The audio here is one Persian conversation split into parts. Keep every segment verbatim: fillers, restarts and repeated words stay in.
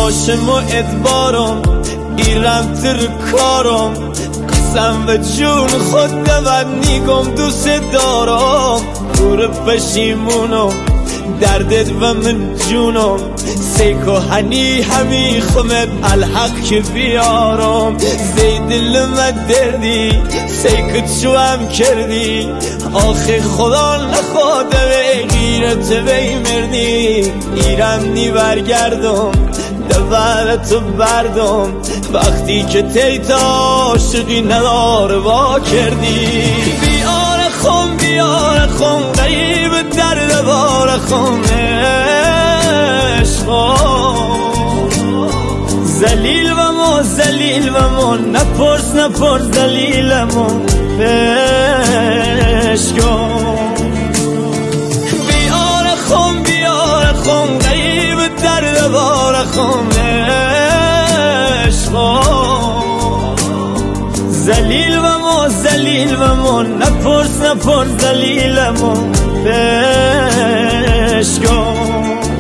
باشم و ادبارم ایرم تر کارم قسم و جون خود دود نیگم دوست دارم دور پشیمونم دردت و من جونم سیکو هنی همی خمت الحق که بیارم زید لمت دردی سیکو چو هم کردی آخه خدا نخواده به غیرت بی مردی ایرم نی برگردم دولتو بردم وقتی که تیتا عاشقی نداره وا کردی بیار خون بیار خون غریب درد بار خون زلیل و ما زلیل و ما نپرس نپرس دلیلمون بشکن بیار خون بیار خون غریب درد بار خون زلیل و ما زلیل و ما نپرس نپرس دلیلمون بشکن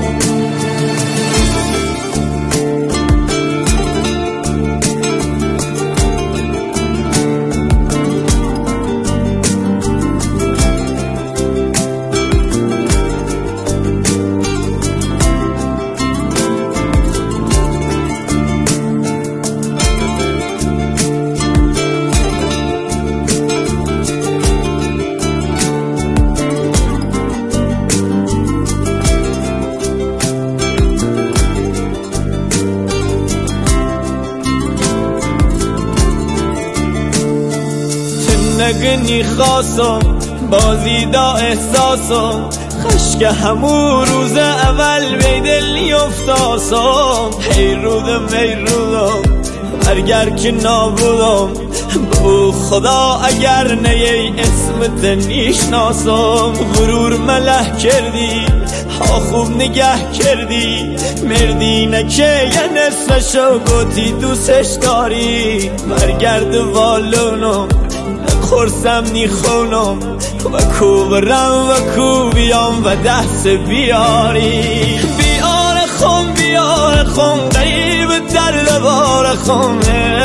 نگنی خواستم بازی دا احساسم خشک همون روز اول بی دل نیفتاسم هی رودم هی رودم برگر که نابودم بو خدا اگر نیه اسمت نیشناسم غرور مله کردی ها خوب نگه کردی مردی نکه یه نصفشو گوتی دوستش داری برگرد والونم خورسم نی خونم و کوبرم و کوبیام و دست بیاری بیار خون بیار خون غریب درد بار خون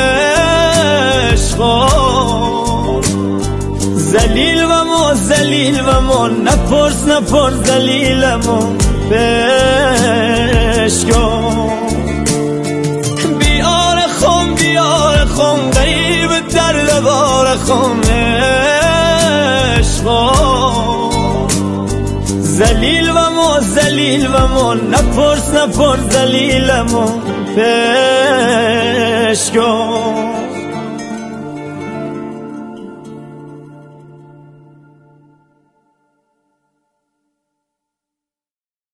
عشقم زلیل و ما زلیل و ما نپرس نپرس دلیلمون بشکن بیار خون بیار خون غریب درد بار خون زلیل و ما زلیل و ما نپرس نپرس دلیلمون بشکن